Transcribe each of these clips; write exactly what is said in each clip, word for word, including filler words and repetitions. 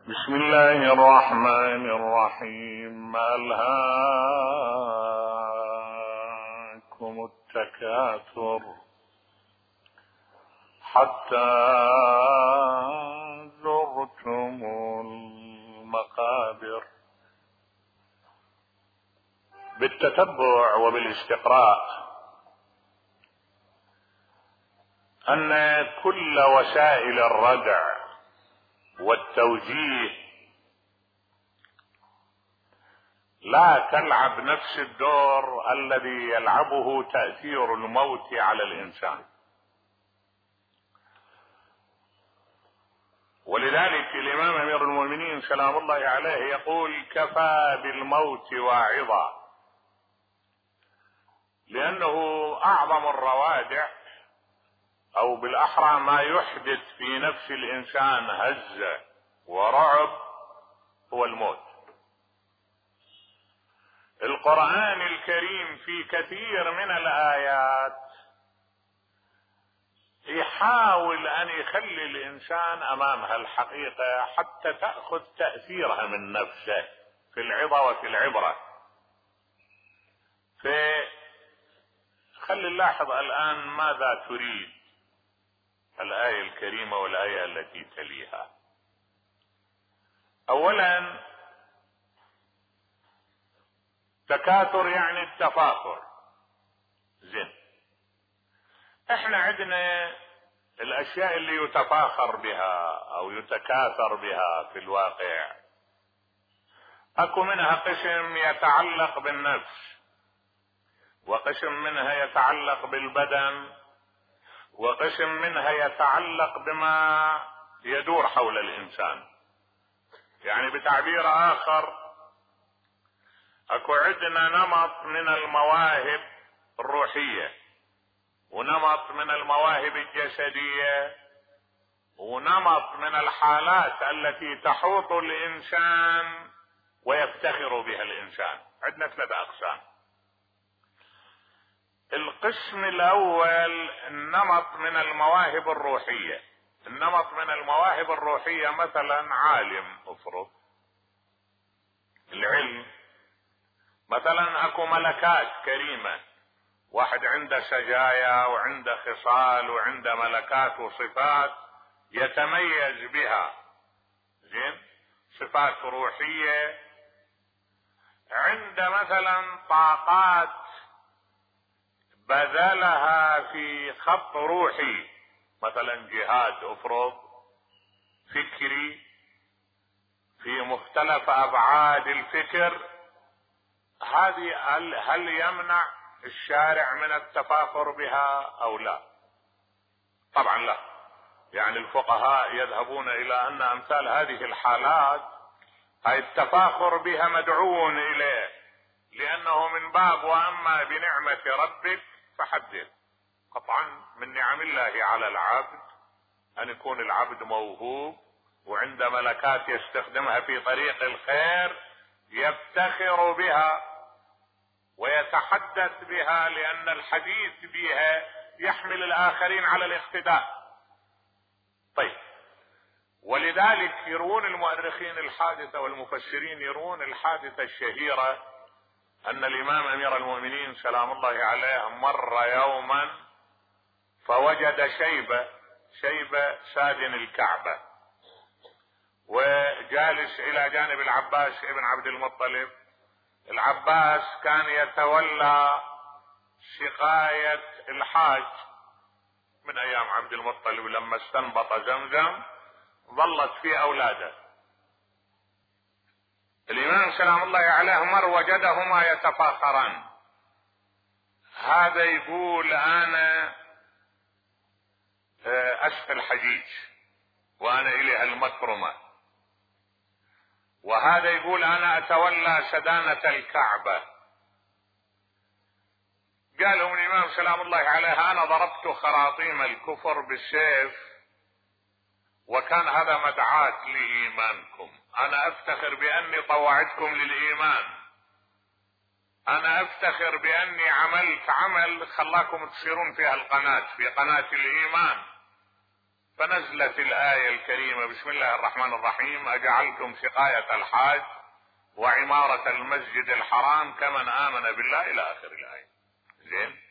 بسم الله الرحمن الرحيم. ألهاكم التكاثر حتى زرتم المقابر. بالتتبع وبالاستقراء أن كل وسائل الردع والتوجيه لا تلعب نفس الدور الذي يلعبه تأثير الموت على الإنسان. ولذلك الإمام أمير المؤمنين سلام الله عليه يقول: كفى بالموت واعظا، لأنه أعظم الروادع، أو بالأحرى ما يحدث في نفس الإنسان هزة ورعب، هو الموت. القرآن الكريم في كثير من الآيات يحاول أن يخلي الإنسان أمام هالحقيقة حتى تأخذ تأثيرها من نفسه في العظة وفي العبرة. فخلي نلاحظ الآن ماذا تريد الآية الكريمة والآية التي تليها. أولا، تكاثر يعني التفاخر. زين، احنا عندنا الأشياء اللي يتفاخر بها أو يتكاثر بها في الواقع، أكو منها قسم يتعلق بالنفس، وقسم منها يتعلق بالبدن، وقسم منها يتعلق بما يدور حول الإنسان. يعني بتعبير آخر، أكو عندنا نمط من المواهب الروحية، ونمط من المواهب الجسدية، ونمط من الحالات التي تحوط الإنسان ويفتخر بها الإنسان. عندنا ثلاثة أقسام. القسم الأول النمط من المواهب الروحية. النمط من المواهب الروحية مثلا عالم، افرض العلم، مثلا اكو ملكات كريمة، واحد عنده سجايا وعنده خصال وعنده ملكات وصفات يتميز بها، زين، صفات روحية. عنده مثلا طاقات بذلها في خط روحي، مثلا جهاد افرض فكري في مختلف ابعاد الفكر. هذه هل يمنع الشارع من التفاخر بها او لا؟ طبعا لا. يعني الفقهاء يذهبون الى ان امثال هذه الحالات هاي التفاخر بها مدعو اليه، لانه من باب واما بنعمة ربك فحدث. قطعا من نعم الله على العبد ان يكون العبد موهوب وعند ملكات يستخدمها في طريق الخير، يفتخر بها ويتحدث بها، لان الحديث بها يحمل الاخرين على الاقتداء. طيب، ولذلك يروون المؤرخين الحادثة والمفسرين يروون الحادثة الشهيرة ان الامام امير المؤمنين سلام الله عليه مر يوما فوجد شيبة شيبة سادن الكعبة، وجالس الى جانب العباس ابن عبد المطلب. العباس كان يتولى سقاية الحاج من ايام عبد المطلب، لما استنبط زمزم ظلت في اولاده. الامام سلام الله عليه مر وجدهما يتفاخران. هذا يقول انا اسفل الحجيج وانا اليها المكرمة، وهذا يقول انا اتولى سدانة الكعبة. قال لهم الامام سلام الله عليه: انا ضربت خراطيم الكفر بالسيف، وكان هذا مدعاة لايمانكم. انا افتخر باني طوعتكم للايمان، انا افتخر باني عملت عمل خلاكم تصيرون في القناة، في قناة الايمان. فنزلت الآية الكريمة بسم الله الرحمن الرحيم: أجعلتم سقاية الحاج وعمارة المسجد الحرام كمن آمن بالله إلى آخر الآية. زين.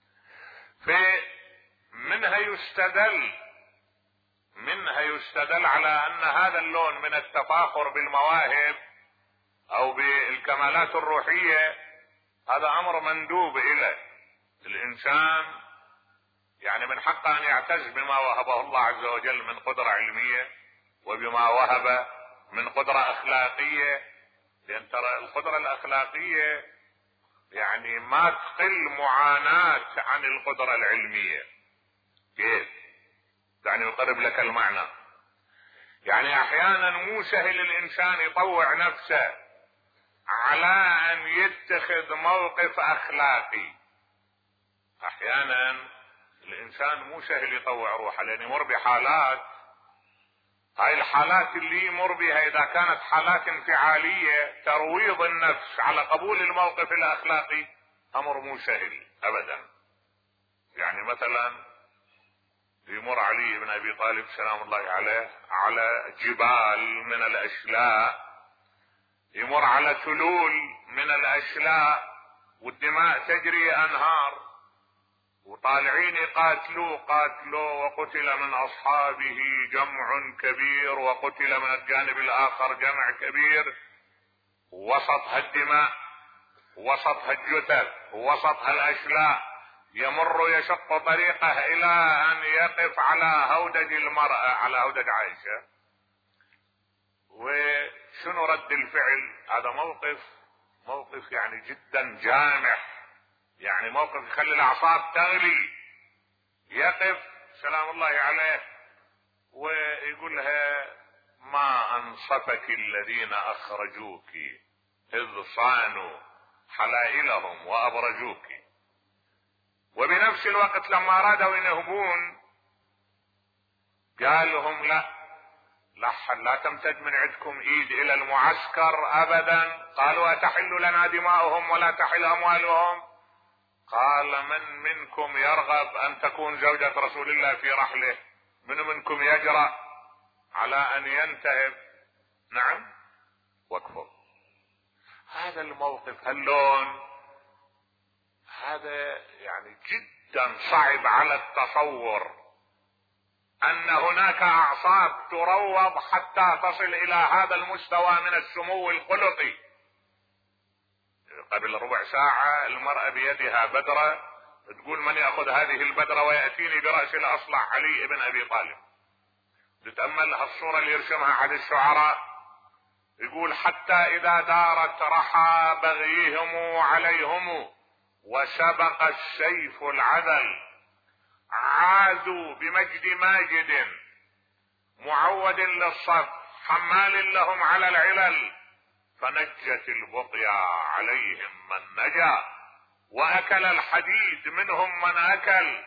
فمنها يستدل منها يستدل على أن هذا اللون من التفاخر بالمواهب أو بالكمالات الروحية هذا أمر مندوب إليه. الإنسان يعني من حقه أن يعتز بما وهبه الله عز وجل من قدرة علمية وبما وهب من قدرة أخلاقية، لأن ترى القدرة الأخلاقية يعني ما تقل معاناة عن القدرة العلمية. كيف؟ يعني يقرب لك المعنى. يعني أحيانا مو سهل الإنسان يطوع نفسه على أن يتخذ موقف أخلاقي. أحيانا الإنسان مو سهل يطوع روحه، لأن يمر بحالات، هاي الحالات اللي يمر بها إذا كانت حالات انفعالية ترويض النفس على قبول الموقف الأخلاقي أمر مو سهل أبدا. يعني مثلا يمر علي بن أبي طالب سلام الله عليه على جبال من الأشلاء، يمر على تلول من الأشلاء والدماء تجري أنهار، وطالعين يقاتلوا قاتلوا وقتل من أصحابه جمع كبير وقتل من الجانب الآخر جمع كبير، وسطها الدماء وسطها الجثث وسطها الأشلاء، يمر يشق طريقه إلى أن يقف على هودج المرأة، على هودج عائشة. وشنو رد الفعل؟ هذا موقف موقف يعني جدا جامح، يعني موقف يخلي الأعصاب تغلي. يقف سلام الله عليه ويقول لها: ما أنصفك الذين أخرجوك إذ صانوا حلائلهم وأبرجوك. وبنفس الوقت لما أرادوا ينهبون قال لهم: لا لا, لا تمتد من عندكم ايد الى المعسكر ابدا. قالوا: أتحل لنا دماؤهم ولا تحل اموالهم؟ قال: من منكم يرغب ان تكون زوجة رسول الله في رحله؟ من منكم يجرأ على ان ينتهب؟ نعم وكفر. هذا الموقف هاللون هذا يعني جدا صعب على التصور ان هناك اعصاب تروض حتى تصل الى هذا المستوى من السمو الخلقي. قبل ربع ساعة المرأة بيدها بدرة تقول: من يأخذ هذه البدرة ويأتيني برأس الأصلع علي بن أبي طالب. تتأمل الصورة اللي يرسمها أحد الشعراء، يقول: حتى إذا دارت رحى بغيهم عليهم وسبق السيف العذل، عادوا بمجد ماجد معود للصف حمال لهم على العلل، فنجت البقيا عليهم من نجا واكل الحديد منهم من اكل،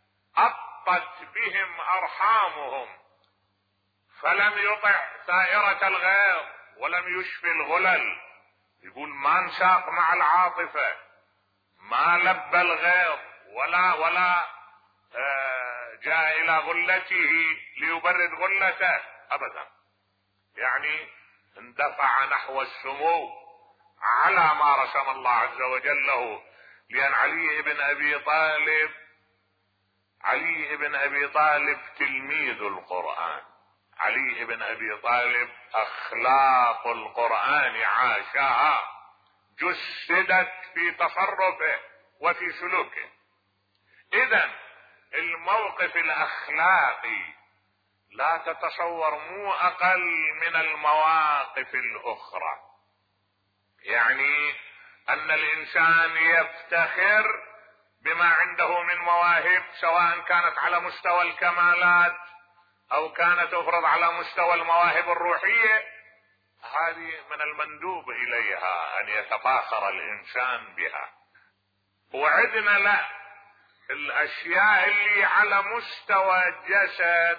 أطت بهم ارحامهم فلم يطع ثائرة الغيظ ولم يشفي الغلل. يقول: ما انساق مع العاطفة، ما لبى الغيظ ولا ولا جاء الى غلته ليبرد غلته ابدا، يعني اندفع نحو السمو على ما رسم الله عز وجل له. لان علي بن ابي طالب علي بن ابي طالب تلميذ القرآن، علي بن ابي طالب اخلاق القرآن عاشها، جسدت في تصرفه وفي سلوكه. اذا الموقف الاخلاقي لا تتصور مو اقل من المواقف الاخرى. يعني ان الانسان يفتخر بما عنده من مواهب، سواء كانت على مستوى الكمالات او كانت تفرض على مستوى المواهب الروحية، هذه من المندوب اليها ان يتفاخر الانسان بها. وعدنا له الاشياء اللي على مستوى الجسد،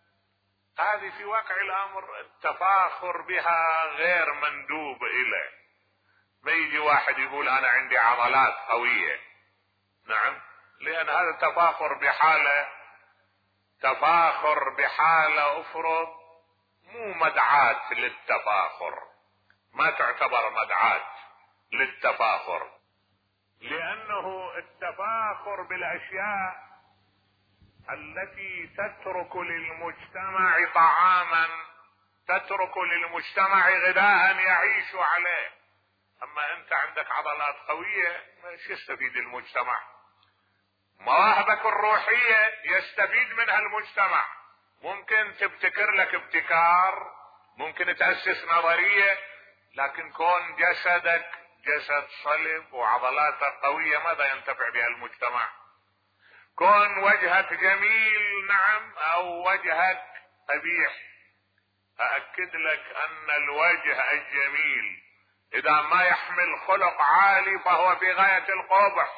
هذه في واقع الامر التفاخر بها غير مندوب اليه. ما يجي واحد يقول: انا عندي عضلات قوية. نعم، لان هذا التفاخر بحالة تفاخر بحالة افرض مو مدعاة للتفاخر، ما تعتبر مدعاة للتفاخر، لانه التفاخر بالاشياء التي تترك للمجتمع طعاما، تترك للمجتمع غذاء يعيش عليه. اما انت عندك عضلات قوية مش يستفيد المجتمع، مواهبك الروحية يستفيد منها المجتمع، ممكن تبتكر لك ابتكار، ممكن تأسس نظرية، لكن كون جسدك جسد صلب وعضلاتك قوية ماذا ينتفع بها المجتمع؟ كون وجهك جميل نعم او وجهك قبيح، أأكد لك أن الوجه الجميل إذا ما يحمل خلق عالي فهو في غاية القبح،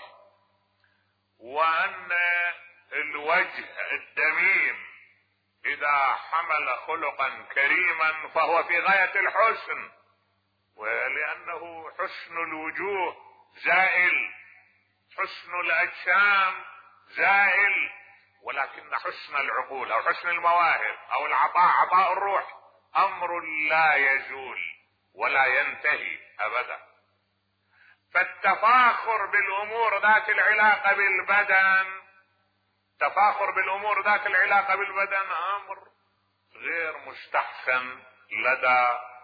وأن الوجه الدميم إذا حمل خلقا كريما فهو في غاية الحسن، ولأنه حسن الوجوه زائل، حسن الأجسام زائل، ولكن حسن العقول أو حسن المواهب أو العطاء عطاء الروح امر لا يزول ولا ينتهي ابدا. فالتفاخر بالامور ذات العلاقة بالبدن، تفاخر بالامور ذات العلاقة بالبدن امر غير مستحسن لدى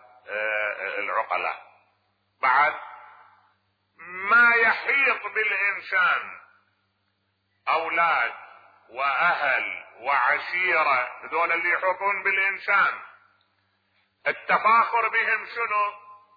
العقلاء. بعد ما يحيط بالانسان اولاد واهل وعشيرة، هذول اللي يحيطون بالانسان، التفاخر بهم شنو؟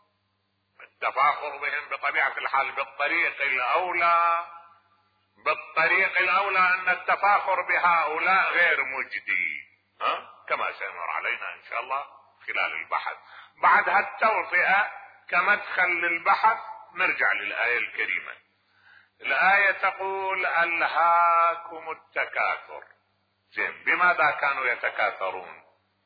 التفاخر بهم بطبيعة الحال بالطريق الاولى، بالطريق الاولى ان التفاخر بهؤلاء غير مجدي، ها؟ كما سيمر علينا ان شاء الله خلال البحث. بعد هالتوطئة كمدخل للبحث نرجع للآية الكريمة. الآية تقول ألهاكم التكاثر. زين، بماذا كانوا يتكاثرون؟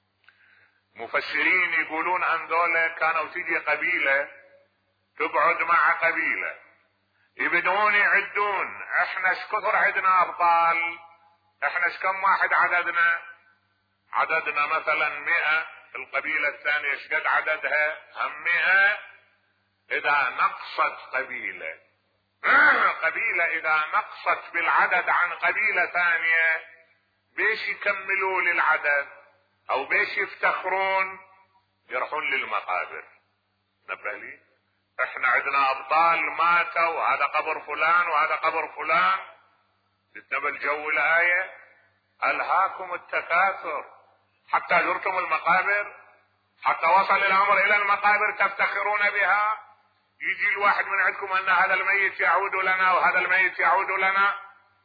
مفسرين يقولون ان ذولا كانوا تيجي قبيلة تقعد مع قبيلة يبدون يعدون، احنا شكثر عندنا ابطال، احنا شكم واحد عددنا، عددنا مثلا مئة، القبيلة الثانية شقد عددها هم مئة. اذا نقصت قبيلة قبيلة اذا نقصت بالعدد عن قبيلة ثانية بيش يكملوا للعدد او بيش يفتخرون؟ يروحون للمقابر. نبه لي، احنا عندنا ابطال ماتوا، هذا قبر فلان وهذا قبر فلان. تتنبه الجو الآية ألهاكم التكاثر حتى زرتم المقابر، حتى وصل الامر الى المقابر تفتخرون بها. يجي الواحد من عندكم ان هذا الميت يعود لنا وهذا الميت يعود لنا.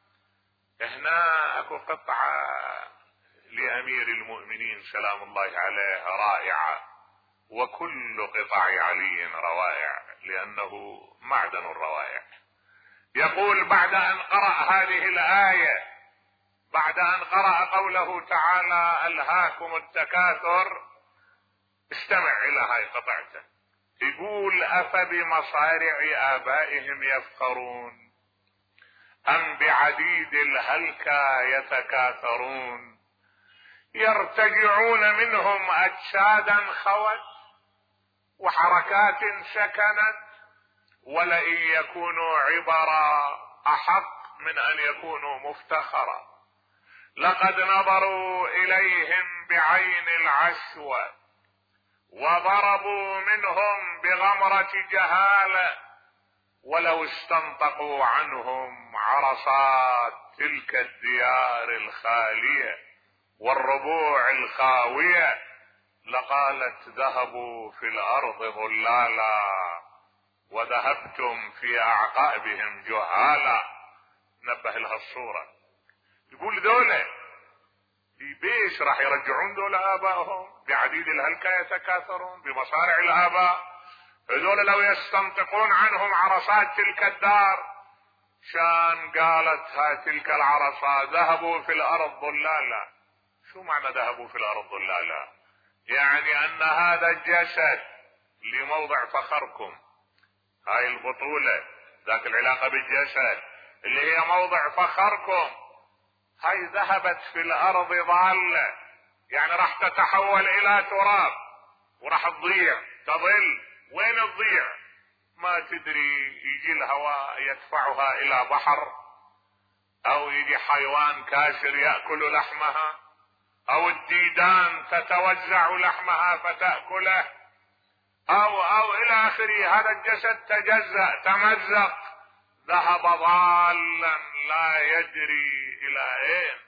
هنا اكو قطعة لامير المؤمنين سلام الله عليه رائعة، وكل قطع علي روائع لانه معدن الروائع. يقول بعد ان قرأ هذه الآية، بعد ان قرأ قوله تعالى ألهاكم التكاثر، استمع الى هاي قطعته. يقول أفبمصارع آبائهم يفخرون أم بعديد الهلكى يتكاثرون يرتجعون منهم أجسادا خوت وحركات سكنت ولئن يكونوا عبرا أحق من أن يكونوا مفتخرا لقد نظروا إليهم بعين العشوة وضربوا منهم بغمرة جهالة ولو استنطقوا عنهم عرصات تلك الديار الخالية والربوع الخاوية لقالت ذهبوا في الأرض ضلالا وذهبتم في أعقابهم جهالا. نبه لها الصورة. يقول ذولا بيش راح يرجعون ذولا آبائهم بعديد الهلكى يتكاثرون بمصارع الآباء. هذول لو يستنطقون عنهم عرصات تلك الدار، شان قالت ها تلك العرصات ذهبوا في الأرض ضلالا. شو معنى ذهبوا في الأرض ضلالا؟ يعني أن هذا الجسد لموضع فخركم، هاي البطولة ذات العلاقة بالجسد اللي هي موضع فخركم، هاي ذهبت في الارض ضالة، يعني راح تتحول الى تراب وراح تضيع، تظل وين تضيع؟ ما تدري، يجي الهواء يدفعها الى بحر، او يجي حيوان كاشر يأكل لحمها، او الديدان تتوزع لحمها فتأكله، او او الى اخره. هذا الجسد تجزأ تمزق، ذهب ضالا لا يدري الى اين.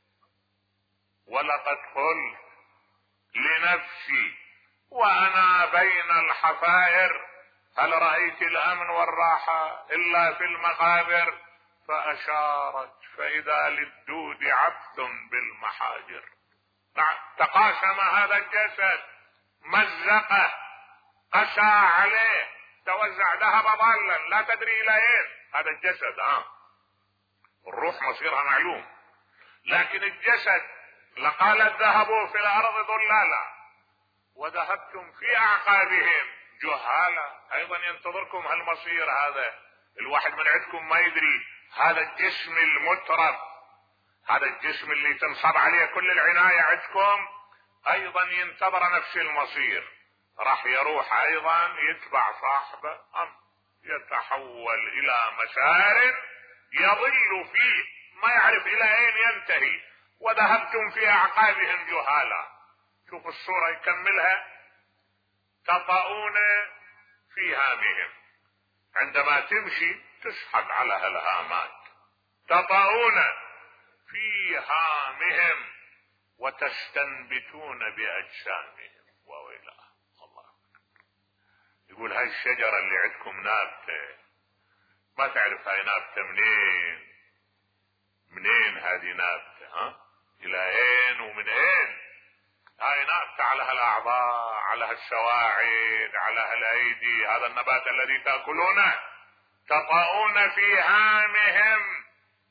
ولقد قلت لنفسي وانا بين الحفائر هل رأيت الامن والراحة الا في المقابر؟ فاشارت فاذا للدود عبث بالمحاجر. تقاسم هذا الجسد، مزقه، قسى عليه، توزع، ذهب ضالا لا تدري الى اين. هذا الجسد اه الروح مصيرها معلوم، لكن الجسد لقالت ذهبوا في الارض ضلالا وذهبتم في اعقابهم جهالا. ايضا ينتظركم هالمصير هذا، الواحد من عندكم ما يدري. هذا الجسم المترف، هذا الجسم اللي تنصب عليه كل العناية عندكم، ايضا ينتظر نفس المصير، راح يروح ايضا يتبع صاحبه، ام يتحول الى مسار يضل فيه ما يعرف الى اين ينتهي. وذهبتم في اعقابهم جهالا. شوف الصورة يكملها، تطؤون في هامهم. عندما تمشي تسحب على هالهامات، تطؤون في هامهم وتستنبتون باجسامهم. وويلا الله، يقول هاي الشجرة اللي عندكم نابتة، ما تعرف هاي نابتة منين، منين هذه نابتة، ها الى اين ومن اين. هاي نابتة على هالاعضاء، على هالسواعد، على هالايدي، هذا النبات الذي تأكلونه. تطؤون في هامهم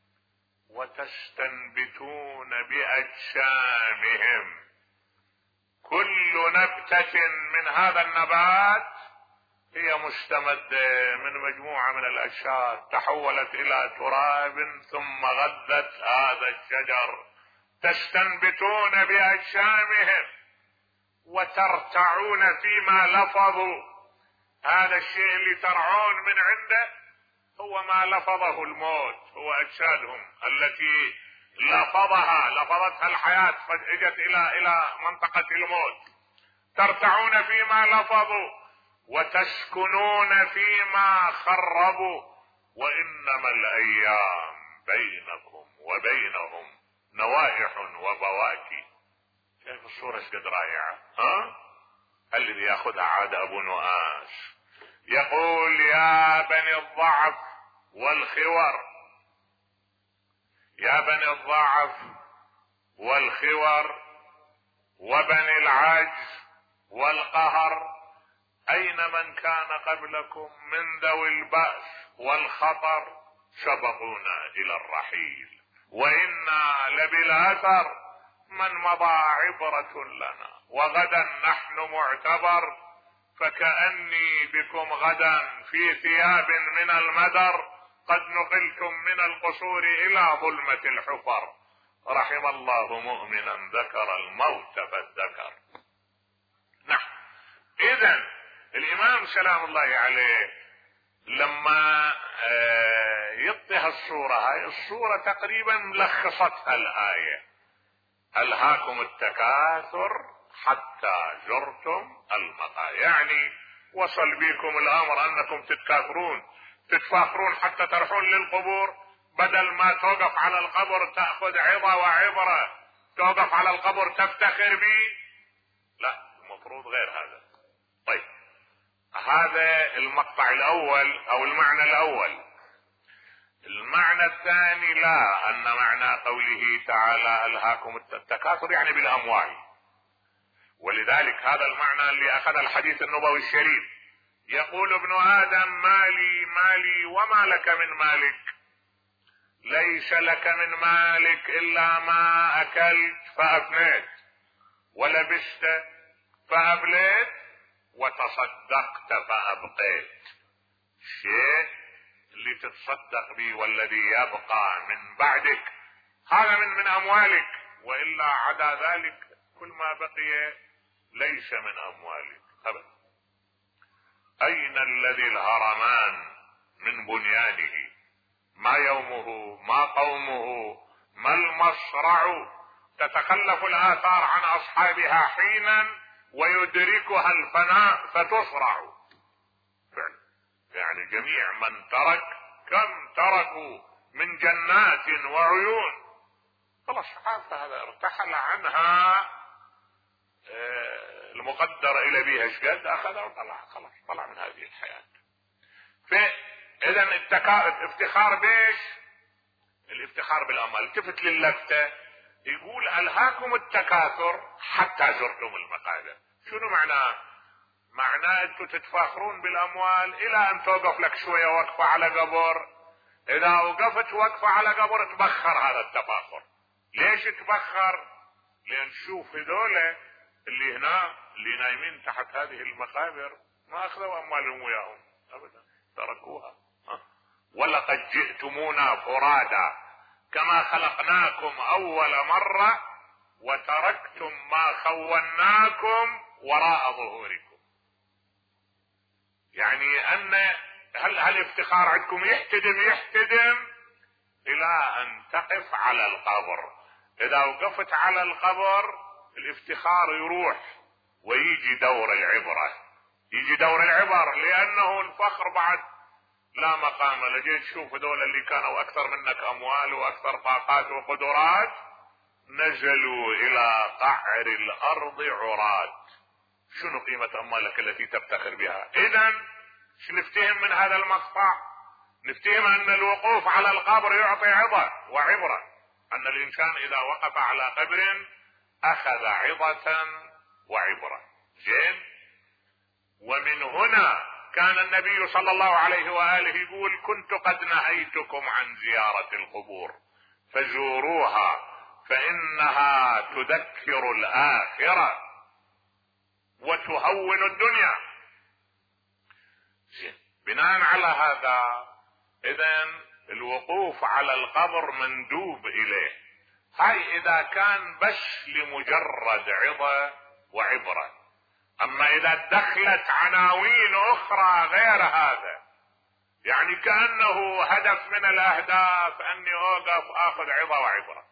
وتستنبتون بأجسامهم. كل نبتة من هذا النبات هي مستمدة من مجموعة من الأجساد تحولت إلى تراب ثم غذت هذا الشجر. تستنبتون بأجسامهم وترتعون فيما لفظوا. هذا الشيء اللي ترعون من عنده هو ما لفظه الموت، هو أجسادهم التي لفظها لفظتها الحياة فاجت إلى إلى منطقة الموت. ترتعون فيما لفظوا وتسكنون فيما خربوا. وإنما الأيام بينكم وبينهم نوائح وبواكي. شايف الصورة قد رائعة؟ ها الذي ياخذها عاد ابو نؤاس يقول يا بني الضعف والخور، يا بني الضعف والخور وبني العجز والقهر، اين من كان قبلكم من ذوي البأس والخطر سبقونا الى الرحيل، وإنا لبالأثر من مضى عبرة لنا، وغدا نحن معتبر، فكأني بكم غدا في ثياب من المدر، قد نقلتم من القصور إلى ظلمة الحفر، رحم الله مؤمنا ذكر الموت فالذكر. نعم، إذن الإمام سلام الله عليه لما يعطيها الصورة هاي، الصورة تقريبا ملخصتها الآية: ألهاكم التكاثر حتى زرتم المقابر. يعني وصل بكم الأمر أنكم تتكاثرون، تتفاخرون حتى تروحون للقبور، بدل ما توقف على القبر تأخذ عظة وعبرة، توقف على القبر تفتخر به، لا، المفروض غير هذا. طيب، هذا المقطع الأول أو المعنى الأول. المعنى الثاني: لا، أن معنى قوله تعالى ألهاكم التكاثر يعني بالأموال، ولذلك هذا المعنى اللي أخذ الحديث النبوي الشريف. يقول ابن آدم: مالي مالي وما لك من مالك، ليس لك من مالك إلا ما أكلت فأفنيت، ولبست فأبليت، وتصدقت فأبقيت. الشيء اللي تتصدق به والذي يبقى من بعدك هذا من من اموالك، والا عدا ذلك كل ما بقي ليس من اموالك ابدا. اين الذي الهرمان من بنيانه؟ ما يومه؟ ما قومه؟ ما المصرع؟ تتخلف الاثار عن اصحابها حينا ويدركها الفناء فتصرع فعلا. يعني جميع من ترك كم تركوا من جنات وعيون، خلاص عارف هذا ارتحل عنها المقدر الى بها شقد اخذها وطلع، خلاص طلع من هذه الحياة. فاذا افتخار بيش؟ الافتخار بالاموال. التفت للفتة يقول الهاكم التكاثر حتى زرتم المقابر. شنو معناه؟ معناه انتم تتفاخرون بالاموال الى ان توقف لك شوية وقفة على قبر. اذا وقفت وقفة على قبر تبخر هذا التفاخر. ليش تبخر؟ لان شوف هذول اللي هنا اللي نايمين تحت هذه المقابر ما اخذوا اموالهم وياهم ابدا، تركوها. ولقد جئتمونا فرادا كما خلقناكم اول مرة وتركتم ما خولناكم وراء ظهوركم. يعني ان هل هالافتخار عندكم يحتدم يحتدم الى ان تقف على القبر. اذا وقفت على القبر الافتخار يروح ويجي دور العبرة، يجي دور العبر، لانه الفخر بعد لا مقام. لجيت تشوف دول اللي كانوا اكثر منك اموال واكثر طاقات وقدرات نزلوا الى قعر الارض عراة. شنو قيمة اموالك التي تفتخر بها؟ اذا نفتهم من هذا المقطع؟ نفتهم ان الوقوف على القبر يعطي عظة وعبرة، ان الانسان اذا وقف على قبر اخذ عظة وعبرة. زين. ومن هنا كان النبي صلى الله عليه وآله يقول كنت قد نهيتكم عن زيارة القبور فزوروها فإنها تذكر الآخرة وتهون الدنيا. بناء على هذا إذن الوقوف على القبر مندوب إليه. هاي إذا كان بس لمجرد عظة وعبرة. اما اذا دخلت عناوين اخرى غير هذا، يعني كأنه هدف من الاهداف اني اوقف اخذ عظة وعبرة،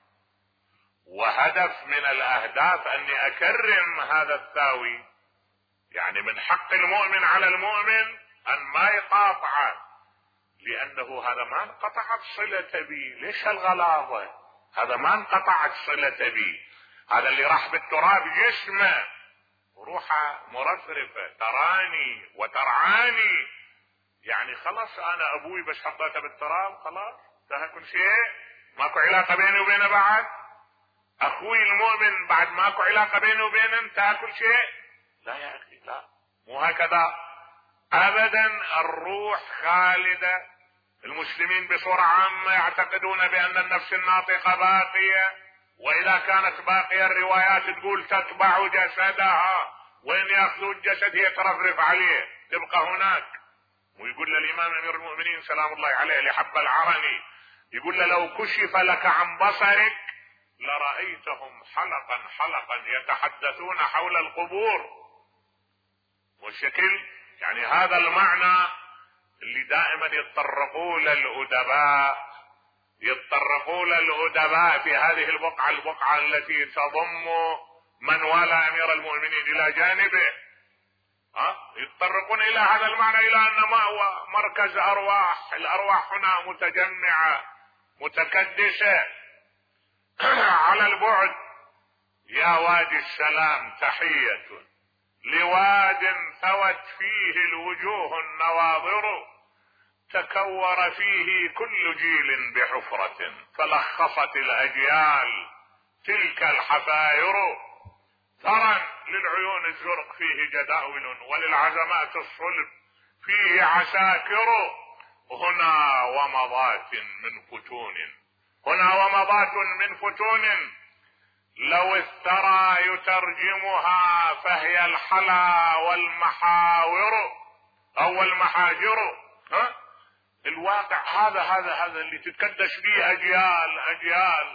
وهدف من الاهداف اني اكرم هذا الثاوي. يعني من حق المؤمن على المؤمن ان ما يقاطعه، لانه هذا ما انقطعت صلة بي. ليش الغلاظة؟ هذا ما انقطعت صلة بي، هذا اللي راح بالتراب جسمه روحه مرفرفة تراني وترعاني. يعني خلاص انا ابوي بس حطيته بالتراب خلاص انتهى كل شيء، ماكو علاقة بيني وبينه بعد. اخوي المؤمن بعد ماكو علاقة بيني وبينه انتهى كل شيء. لا يا اخي، لا، مو هكذا ابدا. الروح خالدة. المسلمين بصورة عامة يعتقدون بان النفس الناطقة باقية، واذا كانت باقية الروايات تقول تتبع جسدها، وان ياخذوا الجسد هي ترفرف عليه تبقى هناك. ويقول للامام امير المؤمنين سلام الله عليه لحب العرني، يقول له لو كشف لك عن بصرك لرأيتهم حلقا حلقا يتحدثون حول القبور. والشكل يعني هذا المعنى اللي دائما يتطرقوا للأدباء، يتطرقوا للأدباء في هذه البقعة، البقعة التي تضم من والى امير المؤمنين الى جانبه. ها يتطرقون الى هذا المعنى، الى ان ما هو مركز ارواح، الارواح هنا متجمعة متكدسة على البعد. يا وادي السلام تحية لواد ثوت فيه الوجوه النواظر، تكور فيه كل جيل بحفرة فلخصت الاجيال تلك الحفاير. ترى للعيون الزرق فيه جداول وللعزمات الصلب فيه عساكر. هنا ومضات من فتون، هنا ومضات من فتون لو الثرى يترجمها فهي الحلا والمحاور او المحاجر. ها الواقع هذا هذا هذا اللي تتكدس به اجيال اجيال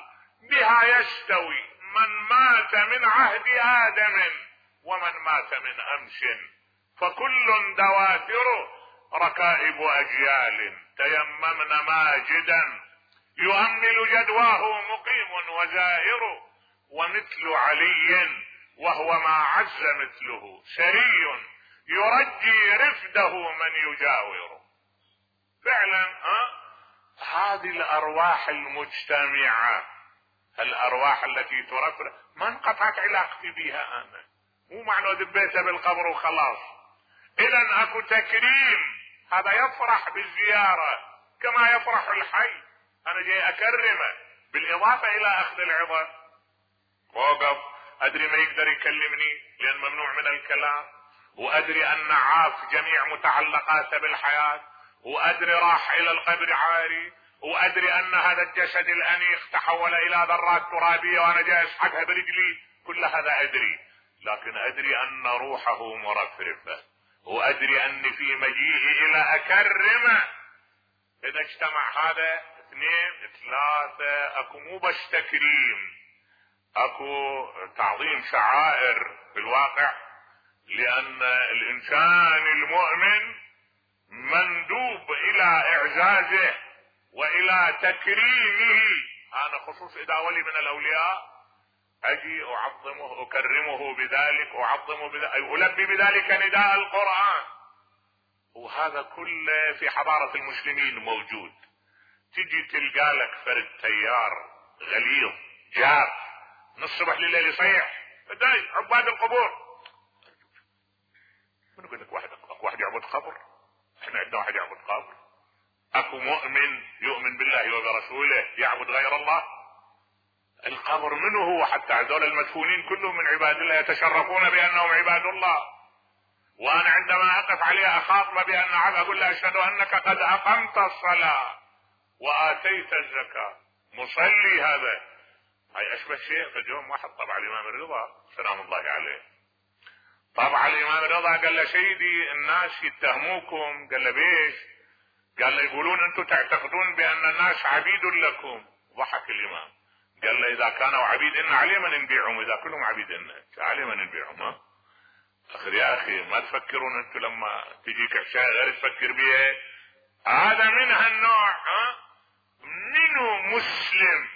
بها يستوي من مات من عهد آدم ومن مات من أمس، فكل دواتر ركائب أجيال، تيممن ماجدا يؤمل جدواه مقيم وزائر، ومثل علي وهو ما عز مثله سري يرجي رفده من يجاور. فعلا ها هذه الأرواح المجتمعة، الأرواح التي ترفرف ما انقطعت علاقتي بها أنا، مو معنى دبيتها بالقبر وخلاص. إذن أكو تكريم، هذا يفرح بالزيارة كما يفرح الحي، أنا جاي أكرمه بالإضافة إلى أخذ العظة. وقف أدري ما يقدر يكلمني لأن ممنوع من الكلام، وأدري أن عاف جميع متعلقاته بالحياة، وأدري راح إلى القبر عاري، وأدري أن هذا الجسد الأنيق تحول إلى ذرات ترابية وأنا جاي أسحقها برجلي، كل هذا أدري، لكن أدري أن روحه مرفرفة، وأدري أني في مجيئي إلى أكرمه. إذا اجتمع هذا اثنين ثلاثة، أكو مو بس تكريم، أكو تعظيم شعائر في الواقع، لأن الإنسان المؤمن مندوب إلى إعزازه وإلى تكريمه. أنا خصوص إذا ولي من الأولياء أجي أعظمه أكرمه بذلك، أعظمه بذلك، ألبي بذلك نداء القرآن. وهذا كله في حضارة المسلمين موجود. تجي تلقى لك فرد تيار غليظ جاف من الصبح لليل يصيح داي عباد القبور. من يقول لك واحد اكو واحد يعبد قبر؟ احنا عندنا واحد يعبد قبر؟ اكو مؤمن يؤمن بالله وبرسوله يعبد غير الله؟ القبر منه هو؟ حتى هذول المدفونين كلهم من عباد الله يتشرفون بانهم عباد الله. وانا عندما اقف عليه اخاطبه بان عبد اقول له اشهد انك قد اقمت الصلاه واتيت الزكاه، مصلي. هذا هاي اشبه شيء. فاليوم واحد طبع الامام الرضا سلام الله عليه، طبع الامام الرضا قال له سيدي الناس يتهموكم. قال له بيش؟ قال له يقولون انتم تعتقدون بان الناس عبيد لكم. ضحك الامام قال له اذا كانوا عبيد ان عليه من نبيعهم، اذا كلهم عبيد ان عليه من نبيعهم. ها اخر يا اخي ما تفكرون انتم لما تجيك اشياء غير تفكر بيها؟ هذا من هالنوع. ها منو مسلم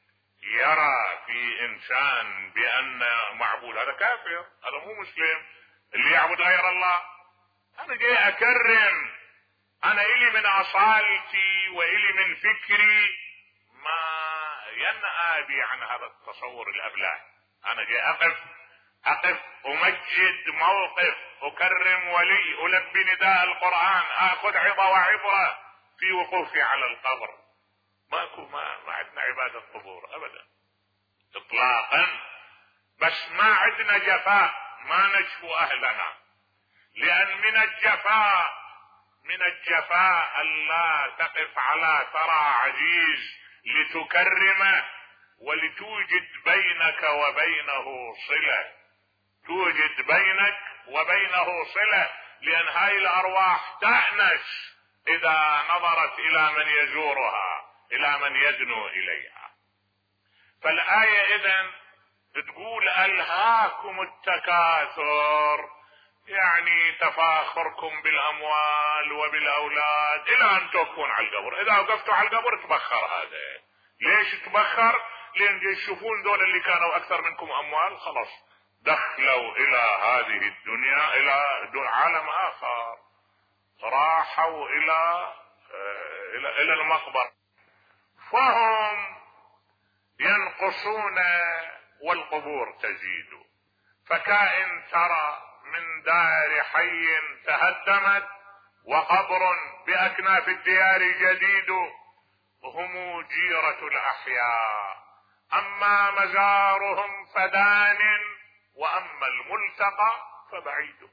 يرى في انسان بان معبود؟ هذا كافر، هذا مو مسلم. اللي يعبد غير الله. انا جاي اكرم، انا الي من اصالتي والي من فكري ما ينأى بي عن هذا التصور الابلاه. انا جاي اقف اقف امجد موقف، اكرم ولي، البي نداء القرآن، اخذ عظة وعبرة في وقوفي على القبر. ماكو ما, ما عندنا عبادة قبور ابدا اطلاقا، بس ما عندنا جفاء، ما نجفو اهلنا. لان من الجفاء من الجفاء الا تقف على ثرى عزيز لتكرمه ولتوجد بينك وبينه صلة، توجد بينك وبينه صلة، لان هاي الارواح تأنس اذا نظرت الى من يزورها، الى من يدنو اليها. فالآية اذن تقول الهاكم التكاثر، يعني تفاخركم بالاموال وبالاولاد الى ان توقفون على القبر. اذا وقفتوا على القبر تبخر. هذا ليش تبخر؟ لان يشوفون دول اللي كانوا اكثر منكم اموال خلاص دخلوا الى هذه الدنيا الى عالم اخر، راحوا الى الى, إلى المقبرة، فهم ينقصون والقبور تزيد. فكائن ترى من دار حي تهدمت وقبر بأكناف الديار جديد، هم جيرة الأحياء، أما مزارهم فدان وأما الملتقى فبعيد.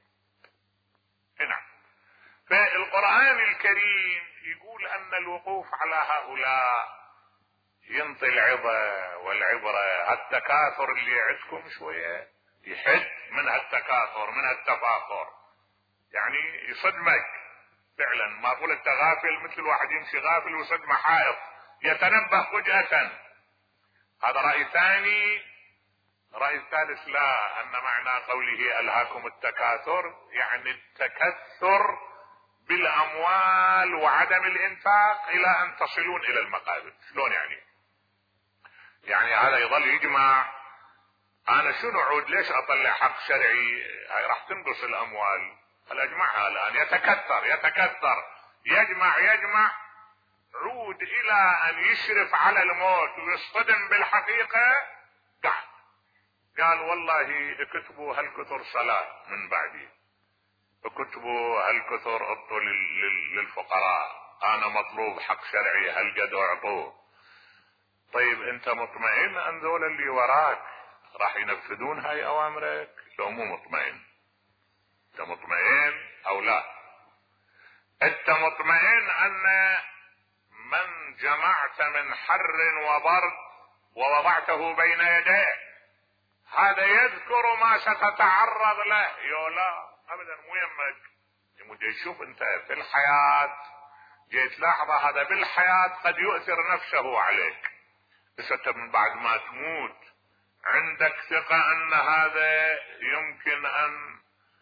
نعم. فالقرآن الكريم يقول أن الوقوف على هؤلاء ينطي العظة والعبرة. التكاثر اللي عندكم شوية يحد من هالتكاثر، من هالتفاخر، يعني يصدمك فعلا. ما اقول انت غافل، مثل الواحد يمشي غافل ويصدمه حائط، يتنبه فجأة. هذا رأي ثاني. رأي الثالث لا، ان معنى قوله الهاكم التكاثر يعني التكثر بالاموال وعدم الانفاق الى ان تصلون الى المقابر. شلون يعني؟ يعني هذا يظل يجمع، انا شنو عود ليش اطلع حق شرعي؟ هاي راح تنقص الاموال، هل اجمعها الان؟ يتكثر يتكثر يجمع يجمع عود الى ان يشرف على الموت ويصطدم بالحقيقة. قعد قال والله اكتبوا هالكثر صلاة من بعدي، اكتبوا هالكثر اعطوا للفقراء، انا مطلوب حق شرعي هالقد اعطوه. طيب انت مطمئن ان ذول اللي وراك راح ينفذون هاي اوامرك لو مو مطمئن؟ انت مطمئن او لا؟ انت مطمئن ان من جمعت من حر وبرد ووضعته بين يديه هذا يذكر ما ستتعرض له؟ يو لا ابدا، مو يمك. يمكن يشوف انت في الحياة جيت لحظة هذا بالحياة قد يؤثر نفسه عليك، بس انت من بعد ما تموت عندك ثقة ان هذا يمكن ان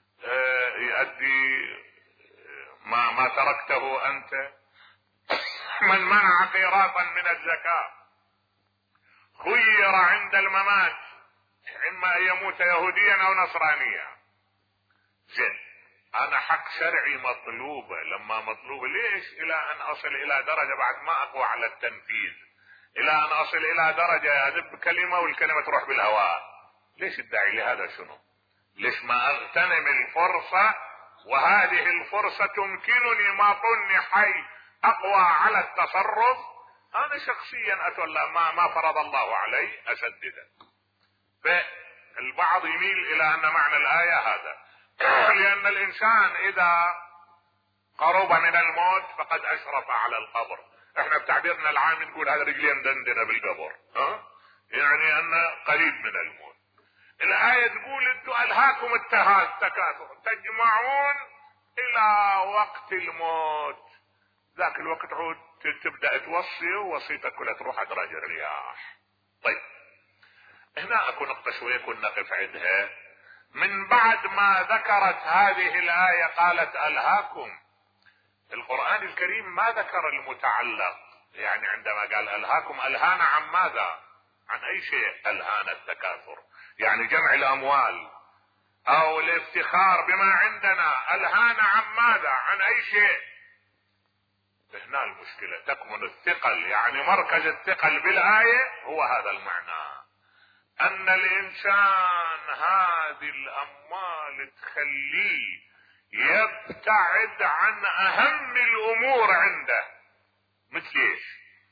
يؤدي ما ما تركته انت. من منع قيراطا من الزكاة خير عند الممات اما ان يموت يهوديا او نصرانيا. زين، انا حق شرعي مطلوبة، لما مطلوبة ليش الى ان اصل الى درجة بعد ما اقوى على التنفيذ، الى ان اصل الى درجة ادب كلمة والكلمة تروح بالهواء؟ ليش الداعي لهذا؟ شنو؟ ليش ما اغتنم الفرصة وهذه الفرصة تمكنني ما طني حي اقوى على التصرف؟ انا شخصيا اتولى ما ما فرض الله علي اسدده. فالبعض يميل الى ان معنى الاية هذا، لان الانسان اذا قرب من الموت فقد اشرف على القبر. احنا بتعبيرنا العام نقول هذا رجلين دندنة بالقبر، ها؟ يعني انه قريب من الموت. الآية تقول انتم الهاكم التكاثر تجمعون الى وقت الموت، ذاك الوقت عود تبدأ توصي ووصيتك كلها تروح على درج الرياح. طيب هنا اكو نقطة شوية كنا نقف عندها. من بعد ما ذكرت هذه الآية قالت الهاكم، القرآن الكريم ما ذكر المتعلق، يعني عندما قال الهاكم الهانا عن ماذا؟ عن اي شيء الهانا التكاثر؟ يعني جمع الاموال او الافتخار بما عندنا، الهانا عن ماذا؟ عن اي شيء؟ هنا المشكلة تكمن الثقل، يعني مركز الثقل بالآية هو هذا المعنى، ان الانسان هذه الاموال تخليه يبتعد عن اهم الامور عنده. مثل ايش؟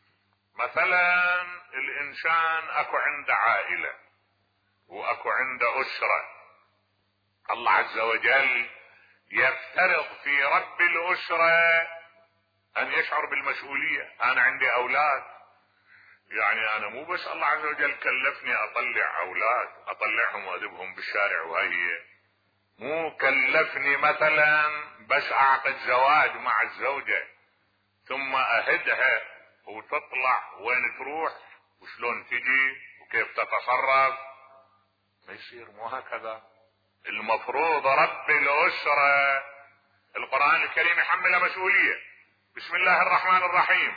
مثلا الانسان اكو عنده عائلة واكو عنده اسرة، الله عز وجل يفترض في رب الاسرة ان يشعر بالمسؤولية. انا عندي اولاد، يعني انا مو بس الله عز وجل كلفني اطلع اولاد اطلعهم وادبهم بالشارع، وهي مو كلفني مثلا بس اعقد زواج مع الزوجة ثم اهدها وتطلع وين تروح وشلون تجي وكيف تتصرف. ما يصير، مو هكذا. المفروض رب الاسرة القرآن الكريم يحمل مسؤولية. بسم الله الرحمن الرحيم،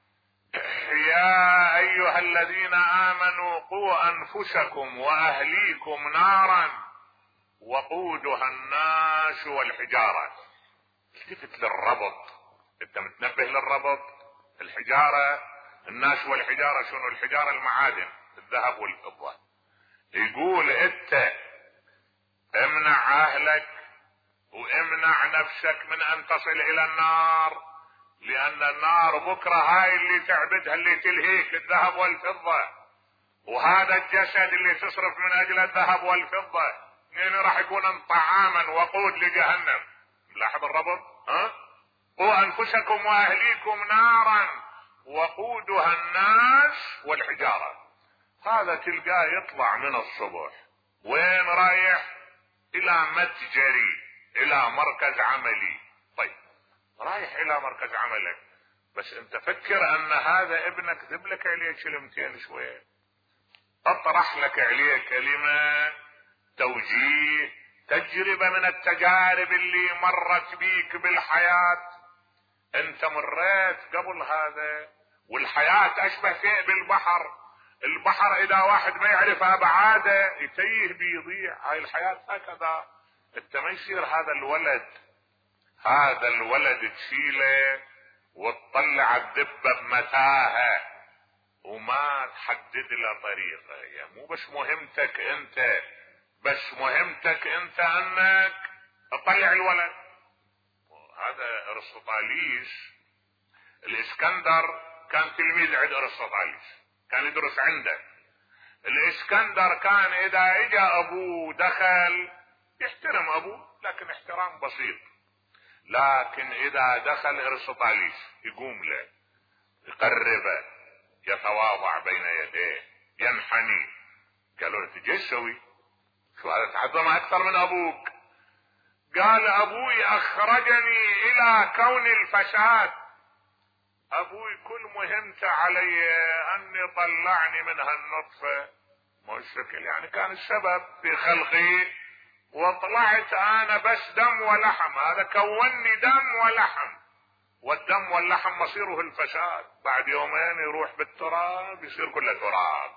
يا ايها الذين امنوا قوا انفسكم واهليكم نارا وقودها الناس والحجارة. التفت للربط، انت متنبه للربط؟ الحجارة الناس والحجارة شنو؟ الحجارة المعادن الذهب والفضة. يقول انت امنع اهلك وامنع نفسك من ان تصل الى النار، لان النار بكرة هاي اللي تعبدها اللي تلهيك الذهب والفضة، وهذا الجسد اللي تصرف من اجل الذهب والفضة يعني راح يكون طعاما وقود لجهنم. لاحظ الربط، ها؟ قوا انفسكم واهليكم نارا وقودها الناس والحجارة. هذا تلقاه يطلع من الصبح وين رايح؟ الى متجري، الى مركز عملي. طيب رايح الى مركز عملك، بس انت فكر ان هذا ابنك ذبلك عليه كلمتين شوية، اطرح لك عليه كلمة توجيه، تجربة من التجارب اللي مرت بيك بالحياة. انت مريت قبل هذا، والحياة اشبه شيء بالبحر. البحر اذا واحد ما يعرف ابعاده يتيه بيضيع. هاي الحياة هكذا. انت ما يصير هذا الولد هذا الولد تشيله وتطلع الدبة بمتاهة وما تحدد له طريقه. يعني مو بس مهمتك انت، بس مهمتك انت انك تطلع الولد. هذا ارسطاليس. الاسكندر كان تلميذ عند ارسطاليس، كان يدرس عنده. الاسكندر كان اذا اجى ابوه دخل يحترم ابوه، لكن احترام بسيط. لكن اذا دخل ارسطاليس يقوم له، يقربه، يتواضع بين يديه، ينحني. قالوا له تجي تسوي؟ شو هذا تعظم اكثر من ابوك؟ قال ابوي اخرجني الى كون الفساد. ابوي كل مهمته علي اني طلعني من هالنطفة. مو الشكل يعني كان السبب في خلقي، وطلعت انا بس دم ولحم. هذا كوني دم ولحم، والدم واللحم مصيره الفساد. بعد يومين يروح بالتراب، يصير كله تراب.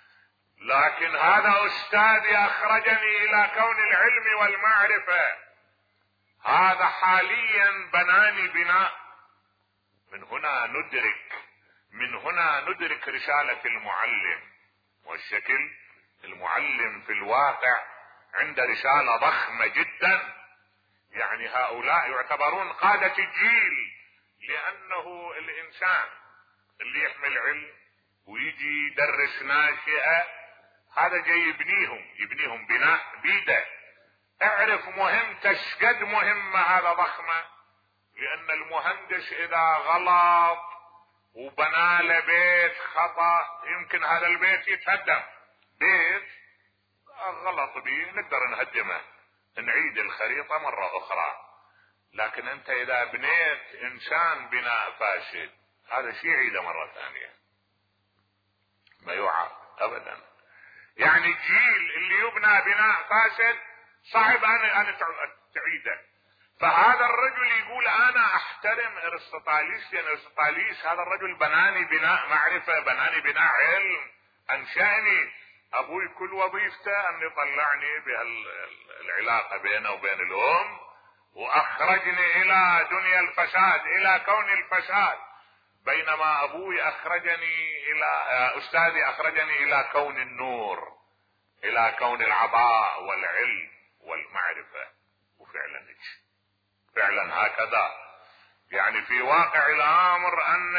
لكن هذا استاذي اخرجني الى كون العلم والمعرفة. هذا حاليا بناني بناء. من هنا ندرك من هنا ندرك رسالة المعلم. والشكل المعلم في الواقع عنده رسالة ضخمة جدا. يعني هؤلاء يعتبرون قادة الجيل، لانه الانسان اللي يحمل علم ويجي يدرس ناشئة، هذا جاي يبنيهم يبنيهم بناء بيده. اعرف مهمته شقد مهمة هذا ضخمة. لان المهندس اذا غلط وبنى له بيت خطأ، يمكن هذا البيت يتهدم. بيت غلط به نقدر نهدمه، نعيد الخريطة مرة اخرى. لكن انت اذا بنيت انسان بناء فاسد، هذا شيء يعيده مرة ثانية، ما يوعى ابدا. يعني الجيل اللي يبنى بناء فاسد صعب ان ان تعيده. فهذا الرجل يقول انا احترم ارسطاليس، لان ارسطاليس هذا الرجل بناني بناء معرفة، بناني بناء علم، انشأني. ابوي كل وظيفته ان يطلعني بهالعلاقة بينه وبين الام، واخرجني الى دنيا الفساد، الى كون الفساد. بينما ابوي اخرجني الى استاذي اخرجني الى كون النور، الى كون العطاء والعلم والمعرفة. وفعلا فعلا هكذا. يعني في واقع الامر ان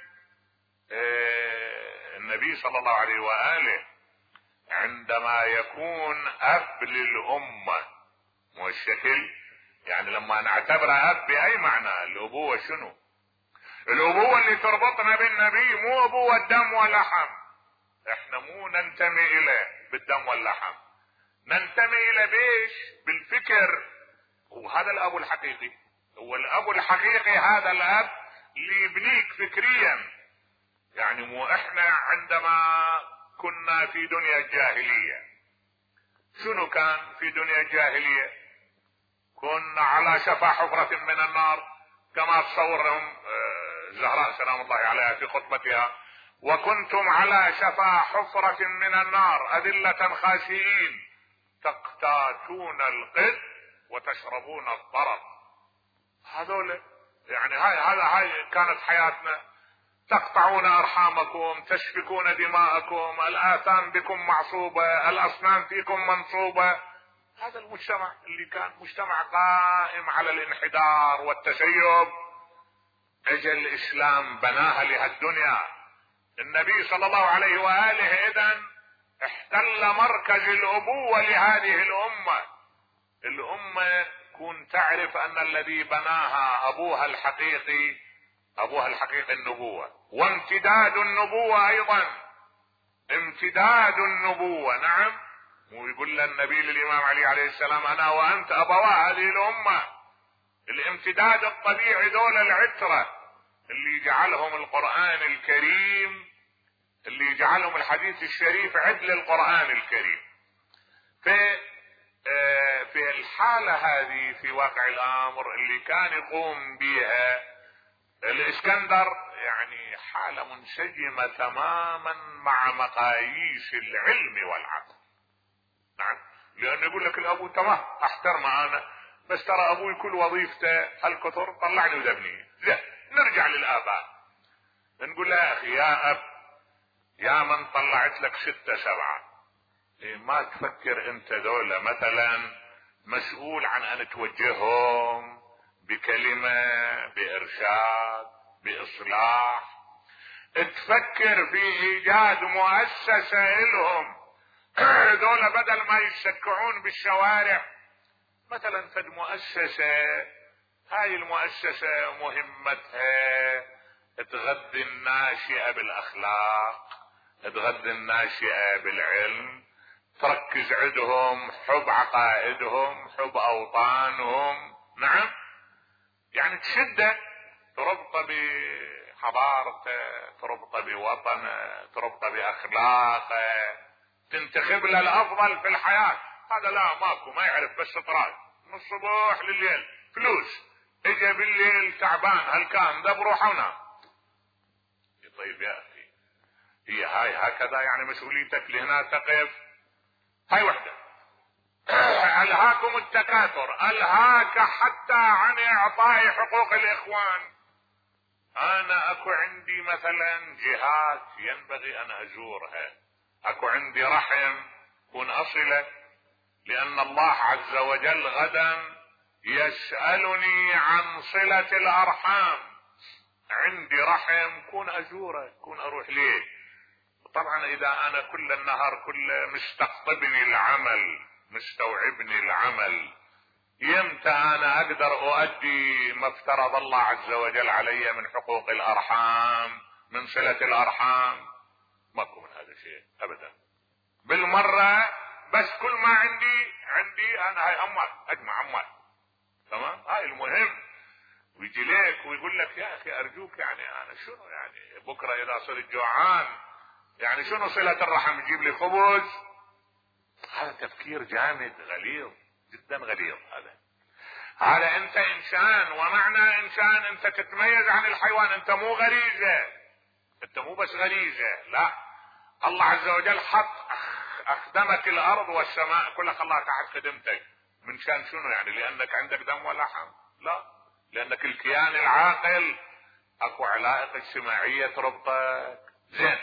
النبي صلى الله عليه وآله عندما يكون اب للامة، مو الشكل يعني لما نعتبره اب باي معنى. الابوة شنو؟ الابوة اللي تربطنا بالنبي مو ابوة دم ولحم. احنا مو ننتمي اليه بالدم واللحم، ننتمي الى بيش بالفكر. وهذا الاب الحقيقي. هو الاب الحقيقي هذا الاب اللي يبنيك فكريا. يعني مو احنا عندما كنا في دنيا الجاهلية، شنو كان في دنيا الجاهلية؟ كنا على شفا حفرة من النار، كما تصورهم زهراء سلام الله عليها في خطبتها: وكنتم على شفا حفرة من النار أذلة خاشئين تقتاتون القد وتشربون الضرر. هذول يعني هاي هذا هاي كانت حياتنا. تقطعون ارحامكم، تسفكون دماءكم، الاثام بكم معصوبة، الاصنام فيكم منصوبة. هذا المجتمع اللي كان مجتمع قائم على الانحدار والتشيب. اجى الاسلام بناها لهالدنيا. النبي صلى الله عليه وآله اذن احتل مركز الابوة لهذه الامة. الامة كون تعرف ان الذي بناها ابوها الحقيقي، ابوها الحقيقي النبوة، وامتداد النبوة ايضا، امتداد النبوة. نعم. ويقول النبي للامام علي عليه السلام: انا وانت ابوا هذه الامة. الامتداد الطبيعي دول العترة اللي جعلهم القرآن الكريم اللي يجعلهم الحديث الشريف عدل القرآن الكريم. في في الحالة هذه في واقع الامر اللي كان يقوم بها الاسكندر يعني حالة منسجمة تماما مع مقاييس العلم والعقل. نعم، لانه يقول لك الابو تمام احترمه انا، بس ترى ابوي كل وظيفته هالكثر طلعني ودبني. زين، نرجع للاباء نقول له يا اخي يا اب، يا من طلعت لك ستة سبعة، إيه ما تفكر انت دولة مثلا مسؤول عن ان توجههم بكلمة بارشاد باصلاح، تفكر في ايجاد مؤسسة لهم دولة بدل ما يشكعون بالشوارع مثلا فد مؤسسة، هاي المؤسسة مهمتها تغذي الناشئة بالاخلاق، تغذي الناشئة بالعلم، تركز عندهم حب عقائدهم حب اوطانهم. نعم، يعني تشده، تربطه بحضارته، تربطه بوطنه، تربطه باخلاقه، تنتخب له الافضل في الحياة. هذا لا ماكو، ما يعرف بس اطراج من الصبح لليل فلوس، اجا بالليل تعبان هلكان ده بروحه ونام. طيب يا اخي، هي هاي هكذا يعني مسؤوليتك لهنا تقف؟ هاي وحدة. الهاكم التكاثر، الهاك حتى عن اعطاء حقوق الاخوان. انا اكو عندي مثلا جهات ينبغي ان ازورها، اكو عندي رحم كن اصله، لان الله عز وجل غدا يسألني عن صلة الارحام. عندي رحم كون ازوره، كون اروح ليه. طبعا اذا انا كل النهار كله مستقطبني العمل مستوعبني العمل، يمتى انا اقدر اؤدي ما افترض الله عز وجل علي من حقوق الارحام من صلة الارحام؟ ماكو من هذا الشيء ابدا بالمرة. بس كل ما عندي عندي انا هاي اموال، اجمع اموال، تمام، هاي المهم. ويجي لك ويقول لك يا اخي ارجوك، يعني انا شنو يعني بكرة اذا صرت جوعان يعني شنو صلة الرحم؟ يجيب لي خبز؟ هذا تفكير جامد غليظ جدا غليظ. هذا هذا انت انسان، ومعنى انسان انت تتميز عن الحيوان، انت مو غريزة، انت مو بس غريزة، لا، الله عز وجل حط اخدمك الارض والسماء كلها خلاها تحت خدمتك. من شان شنو يعني؟ لانك عندك دم ولحم؟ لا، لانك الكيان العاقل، اكو علائق اجتماعية تربطك. زين،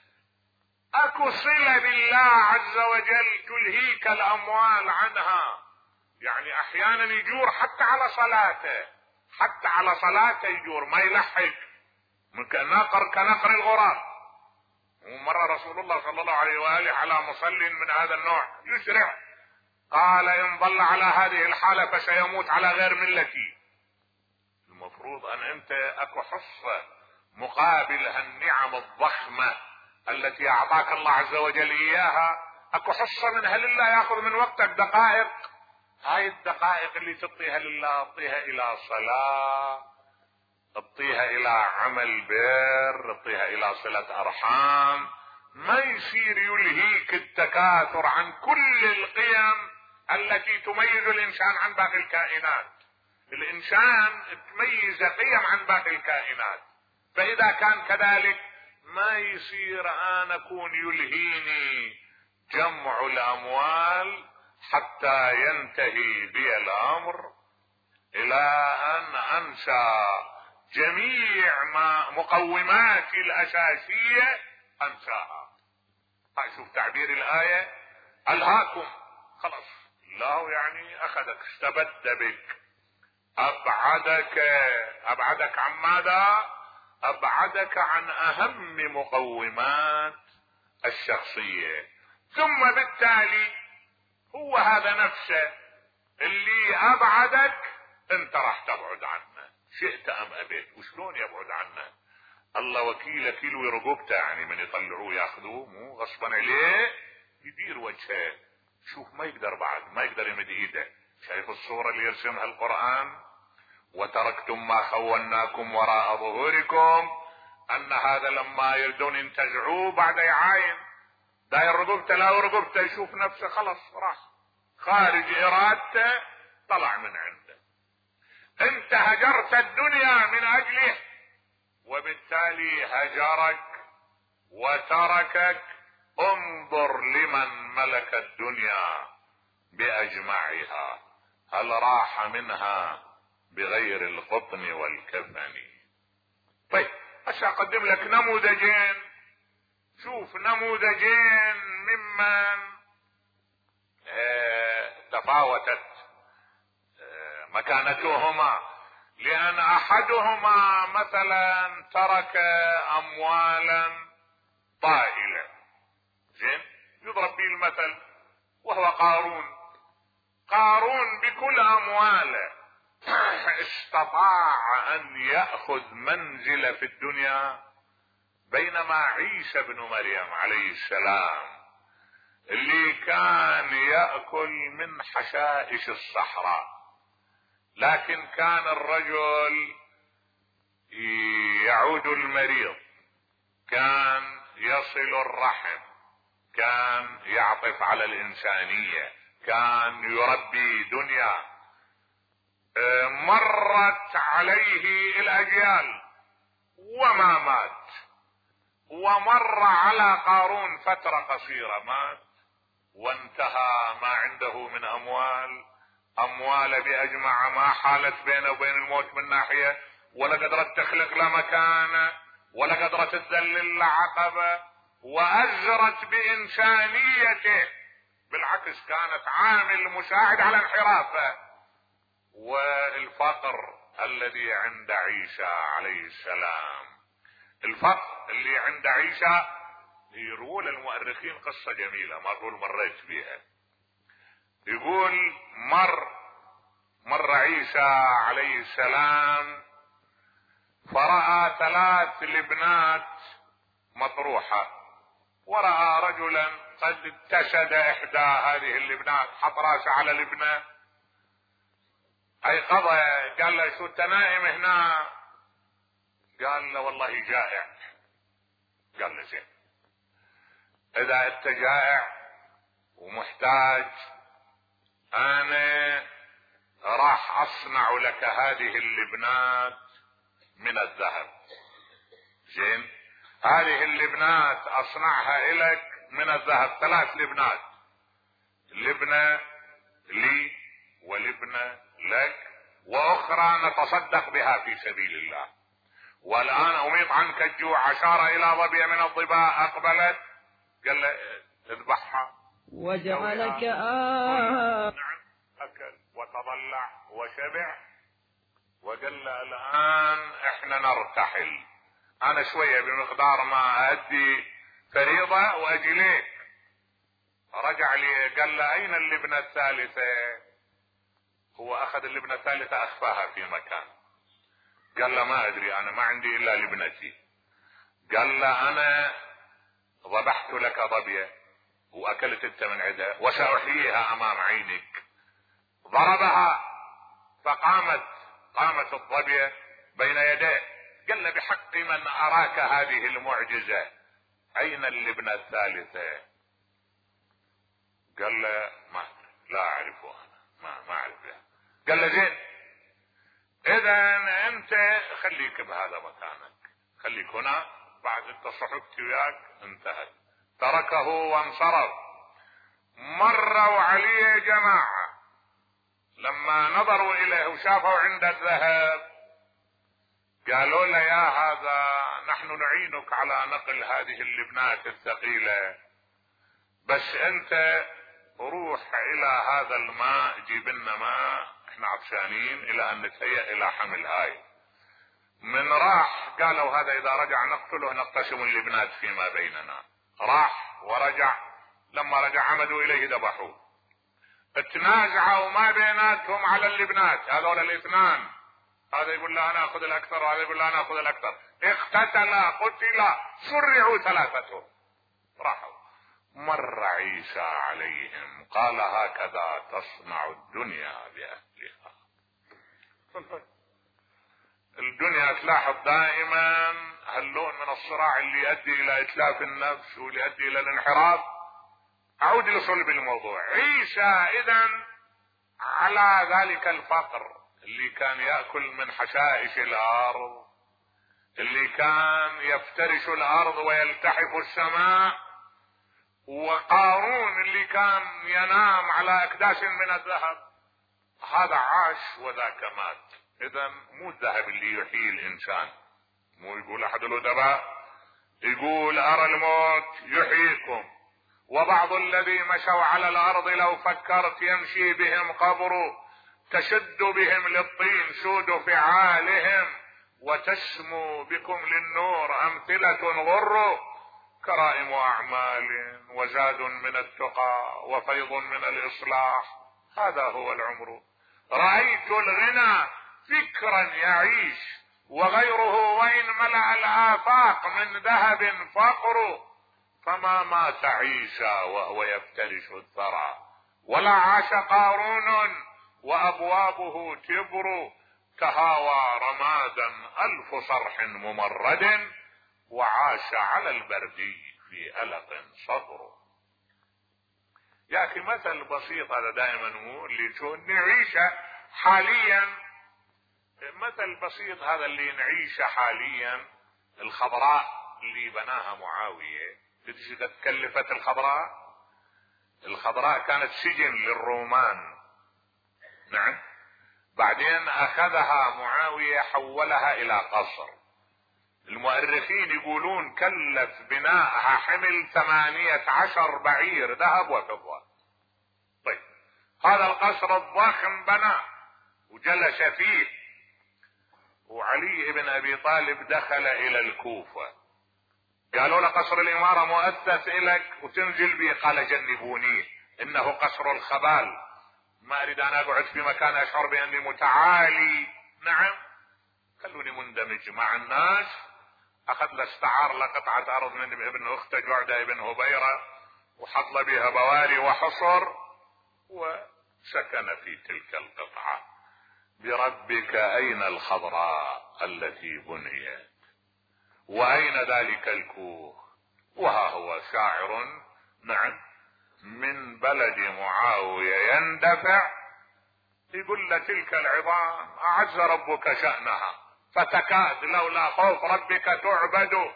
اكو صلة بالله عز وجل تلهيك الاموال عنها، يعني احيانا يجور حتى على صلاته، حتى على صلاته يجور ما يلحق، من كنقر كنقر الغراب. ومرة رسول الله صلى الله عليه وآله على مصل من هذا النوع يسرع، قال ان ظل على هذه الحالة فسيموت على غير ملتي. المفروض ان انت اكو حصة مقابل هالنعم الضخمة التي اعطاك الله عز وجل اياها، اكو حصة منها لله ياخذ من وقتك دقائق. هاي الدقائق اللي تعطيها لله اعطيها الى صلاة، اعطيها الى عمل بر، اعطيها الى صلة ارحام. ما يصير يلهيك التكاثر عن كل القيم التي تميز الانسان عن باقي الكائنات. الانسان تميز قيم عن باقي الكائنات، فاذا كان كذلك ما يصير انا اكون يلهيني جمع الاموال حتى ينتهي بي الامر الى ان انسى جميع ما مقوماتي الاساسية انساها. هاي شوف تعبير الاية، الهاكم، خلاص الله يعني اخذك استبد بك، ابعدك ابعدك عن ماذا؟ ابعدك عن اهم مقومات الشخصية. ثم بالتالي هو هذا نفسه اللي ابعدك انت راح تبعد عنه شئت ام ابيت. وشلون يبعد عنه؟ الله وكيلك يلوي رقبته، يعني من يطلعوه ياخذوه مو غصبا عليه، يدير وجهه. شوف ما يقدر بعد، ما يقدر يمد ايده. شايف الصورة اللي يرسمها القرآن؟ وتركتم ما خولناكم وراء ظهوركم ان هذا لما يردون ينتزعوه بعد يعاين داير رقبته، لا رقبته يشوف نفسه خلص راح خارج ارادته، طلع من عنده. انت هجرت الدنيا من اجله، وبالتالي هجرك وتركك. انظر لمن ملك الدنيا باجمعها، هل راح منها بغير القطن والكفن؟ طيب عشان اقدم لك نموذجين، شوف نموذجين ممن اه تفاوتت اه مكانتهما. لان احدهما مثلا ترك اموالا طائلة، زين، يضرب به المثل، وهو قارون. قارون بكل امواله استطاع ان يأخذ منزل في الدنيا، بينما عيسى بن مريم عليه السلام اللي كان يأكل من حشائش الصحراء، لكن كان الرجل يعود المريض، كان يصل الرحم، كان يعطف على الإنسانية، كان يربي دنيا. مرت عليه الأجيال وما مات، ومر على قارون فترة قصيرة مات، وانتهى ما عنده من أموال. أموال بأجمع ما حالت بينه وبين الموت من ناحية، ولا قدرت تخلق له مكانه، ولا قدرت تذلل له عقبة، وأجرت بإنسانيته، بالعكس كانت عامل مساعد على انحرافه. والفقر الذي عند عيسى عليه السلام، الفقر اللي عند عيسى، يروون المؤرخين قصة جميلة ما أقول مريت بها. يقول مر مر عيسى عليه السلام فرأى ثلاث لبنات مطروحة، ورأى رجلا قد اتسد احدى هذه اللبنات، حط راسه على لبنه، ايقظ، قال له شو انت نائم هنا؟ قال له والله جائع. قال له زين، اذا انت جائع ومحتاج انا راح اصنع لك هذه اللبنات من الذهب. زين، هذه اللبنات اصنعها لك من الذهب، ثلاث لبنات، لبنة لي ولبنة لك، واخرى نتصدق بها في سبيل الله. والان اميط عنك الجوع. اشار الى ظبي من الظباء اقبلت، قال له اذبحها وجعلك آه نعم، اكل وتضلع وشبع، وقال له الان احنا نرتحل، انا شوية بمقدار ما ادي فريضة واجي ليك. رجع لي قال له اين اللبنة الثالثة؟ هو اخذ اللبنة الثالثة اخفاها في مكان. قال له ما ادري، انا ما عندي الا لبنتي. قال له انا ذبحت لك ظبية واكلت انت من عدها، وساحييها امام عينك. ضربها فقامت قامت الظبية بين يديه. قال له بحق من اراك هذه المعجزة، اين اللبنة الثالثة؟ قال له ما لا اعرفها، ما ما اعرفها. قال له زين، اذا انت خليك بهذا مكانك، خليك هنا، بعد انت صحبت وياك انتهت. تركه وانصرف. مروا عليه جماعة، لما نظروا اليه وشافوا عند الذهب قالوا له يا هذا نحن نعينك على نقل هذه اللبنات الثقيلة، بس انت روح الى هذا الماء جيب لنا ماء، احنا عطشانين الى ان نتهيأ الى حمل هاي. من راح قالوا هذا اذا رجع نقتله نقتسم اللبنات فيما بيننا. راح ورجع، لما رجع عمدوا اليه ذبحوه. اتنازعوا ما بيناتهم على اللبنات هذول الاثنان، هذا يقول لا انا اخذ الاكثر وهذا يقول لا انا اخذ الاكثر. اقتتلا قتلا شرعوا ثلاثتهم. راحوا. مر عيسى عليهم قال هكذا تصنع الدنيا باهلها. الدنيا تلاحظ دائما هاللون من الصراع اللي يؤدي الى اتلاف النفس واللي يؤدي الى الانحراف. اعود لصلب الموضوع. عيسى اذا على ذلك الفقر اللي كان يأكل من حشائش الارض، اللي كان يفترش الارض ويلتحف السماء، وقارون اللي كان ينام على اكداس من الذهب، هذا عاش وذاك مات. اذا مو الذهب اللي يحيي الانسان. مو يقول احد الادباء يقول ارى الموت يحييكم، وبعض الذي مشوا على الارض لو فكرت يمشي بهم قبر، تشد بهم للطين سود فعالهم، وتسمو بكم للنور امثلة غر، كرائم اعمال وزاد من التقى وفيض من الاصلاح، هذا هو العمر. رأيت الغنى فكرا يعيش، وغيره وإن ملأ الآفاق من ذهب فقر، فما مات عيسى وهو يفترش الثرى، ولا عاش قارون وأبوابه تبر، تهاوى رمادا ألف صرح ممرد، وعاش على البرد في ألق صدر. يا أخي مثل بسيط هذا دائما هو اللي تشوف نعيشه حاليا. مثل بسيط هذا اللي نعيشه حاليا. الخضراء اللي بناها معاوية، تدري قد كلفت الخضراء؟ الخضراء كانت سجن للرومان، نعم. بعدين اخذها معاوية حولها الى قصر. المؤرخين يقولون كلف بناءها حمل ثمانية عشر بعير ذهب وفضة. طيب هذا القصر الضخم بنى وجلس فيه، وعلي بن ابي طالب دخل الى الكوفة، قالوا له قصر الامارة مؤسس الك وتنزل به، قال جنبونيه انه قصر الخبال، ما اريد ان اقعد في مكان اشعر باني متعالي. نعم خلوني مندمج مع الناس. اخذ له استعار لقطعة ارض من ابن اخته جعدة بن هبيرة، وحط له بها بواري وحصر، وسكن في تلك القطعة. بربك اين الخضراء التي بنيت، واين ذلك الكوخ؟ وها هو شاعر، نعم، من بلد معاوية يندفع، يقول لتلك العظام اعز ربك شأنها، فتكاد لولا خوف ربك تعبد.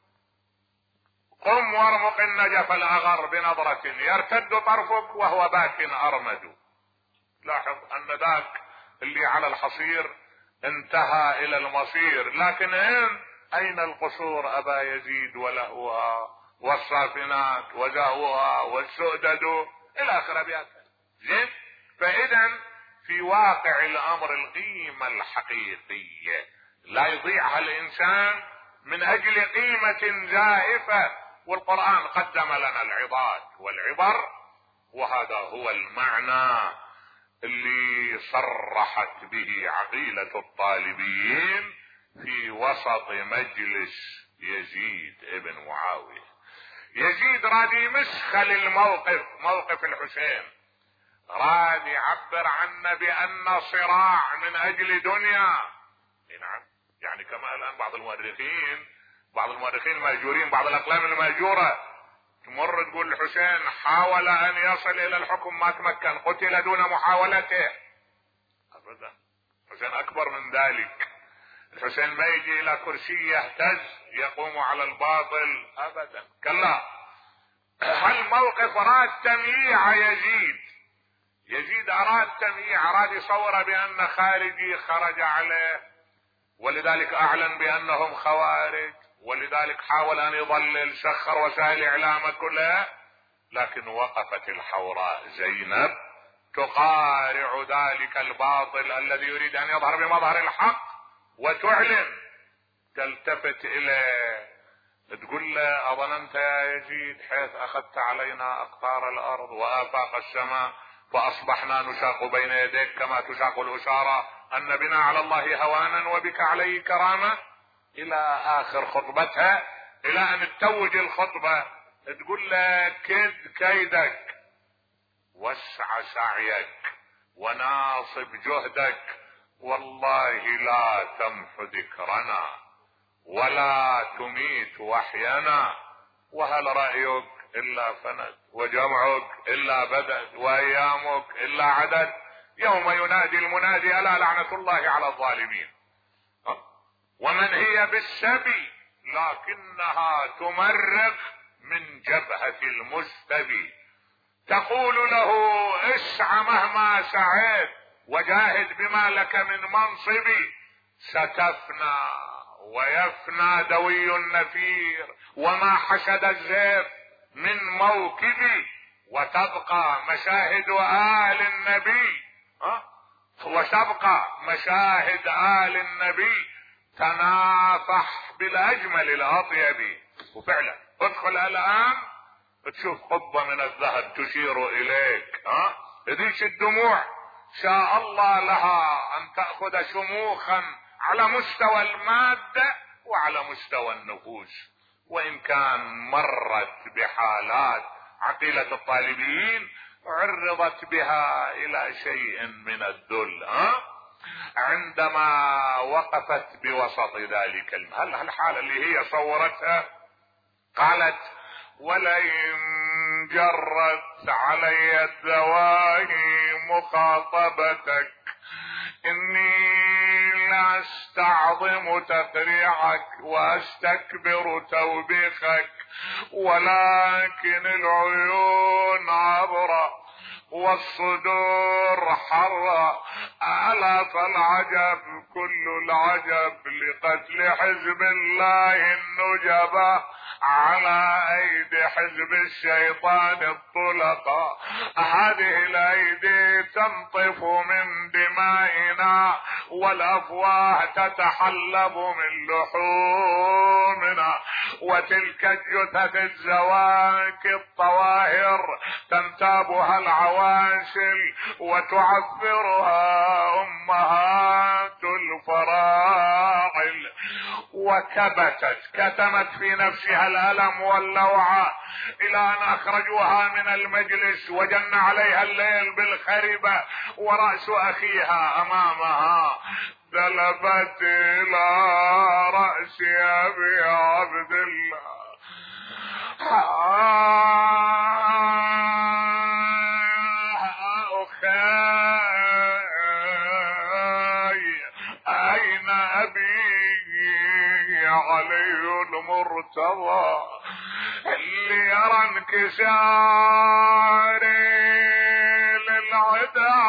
قم وارمق النجف الاغر بنظرة، يرتد طرفك وهو باك ارمد. لاحظ ان ذاك اللي على الحصير انتهى الى المصير، لكن اين القصور ابا يزيد ولهوها والصافنات وزهوها والسؤدد الى اخر ابيات. زين، فاذا في واقع الامر القيمة الحقيقية لا يضيعها الانسان من اجل قيمة زائفة، والقرآن قدم لنا العظات والعبر، وهذا هو المعنى اللي صرحت به عقيلة الطالبين في وسط مجلس يزيد ابن معاوية. يزيد راد يمسخل الموقف، موقف الحسين، راد يعبر عنه بأن صراع من اجل دنيا. نعم، يعني كما الان بعض المؤرخين بعض المؤرخين المأجورين، بعض الاقلام المأجورة تمر تقول الحسين حاول ان يصل الى الحكم ما تمكن، قتل دون محاولته. ابدا، الحسين اكبر من ذلك. الحسين ما يجي الى كرسي يهتز يقوم على الباطل ابدا، كلا. هل موقف اراد تمييع يزيد، يزيد اراد تمييع، اراد يصور بان خارجي خرج عليه، ولذلك اعلن بانهم خوارج، ولذلك حاول ان يضلل، سخر وسائل الاعلام كلها. لكن وقفت الحوراء زينب تقارع ذلك الباطل الذي يريد ان يظهر بمظهر الحق، وتعلن، تلتفت اليه تقول له اظننت يا يزيد حيث اخذت علينا اقطار الارض وافاق السماء، فاصبحنا نشاق بين يديك كما تشاق الاسارة، ان بنا على الله هوانا وبك عليه كرامة، الى اخر خطبتها، الى ان تتوج الخطبة تقول له كد كيدك واسع سعيك وناصب جهدك، والله لا تمح ذكرنا، ولا تميت وحينا، وهل رأيك إلا فند، وجمعك إلا بدد، وأيامك إلا عدد، يوم ينادي المنادي ألا لعنة الله على الظالمين. ومن هي بالسبي لكنها تمرق من جبهة المستبي، تقول له اسع مهما سعيت وجاهد بما لك من منصبي، ستفنى ويفنى دوي النفير وما حشد الزيف من موكبي، وتبقى مشاهد آل النبي أه؟ وتبقى مشاهد آل النبي تنافح بالأجمل الأطيب. وفعلا ادخل الآن تشوف قبة من الذهب تشير إليك ها أه؟ ذيش الدموع شاء الله لها أن تأخذ شموخا على مستوى المادة وعلى مستوى النفوس، وإن كان مرت بحالات عقيلة الطالبين عرضت بها إلى شيء من الذل ها عندما وقفت بوسط ذلك المهل. الحالة اللي هي صورتها قالت ولئن جرت علي الدواهي مخاطبتك إني لاستعظم تفريعك واستكبر توبيخك، ولكن العيون عبرة والصدور حرة، ألا فالعجب كل العجب لقتل حزب الله النجبة على ايدي حزب الشيطان الطلقاء. هذه الايدي تنطف من دمائنا والافواه تتحلب من لحومنا، وتلك الجثث الزواكي الطواهر تنتابها العواشل وتعفرها امهات الفراعل. وكبتت كتمت في نفسها الألم واللوعة إلى أن أخرجوها من المجلس وجن عليها الليل بالخربة ورأس أخيها أمامها. دلبت إلى رأس أبي عبد الله أين أبي علي المرتضى اللي يرى انكساري للعدا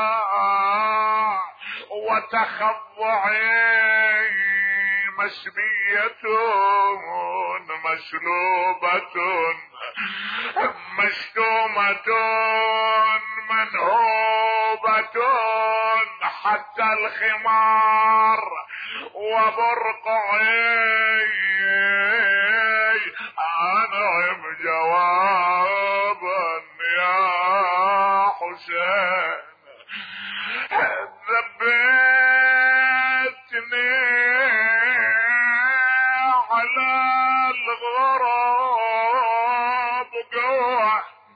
وتخضعي مسبية مسلوبة مشتومة منهوبة حتى الخمار وبرقعي أنعم جوابا يا حسين. ذبتني على الغراب قوة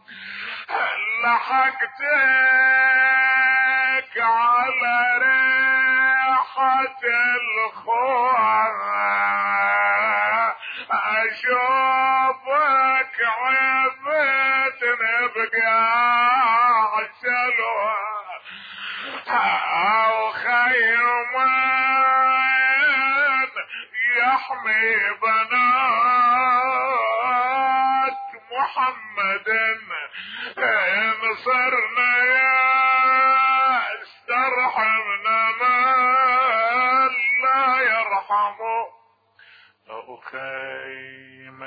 لحقتك على ريحة الخوة أشوفك عيبتني بقاع السلوى أو خيمين يحمي بنات محمد نصرنا يا استرحمنا من لا يرحمه. أخيم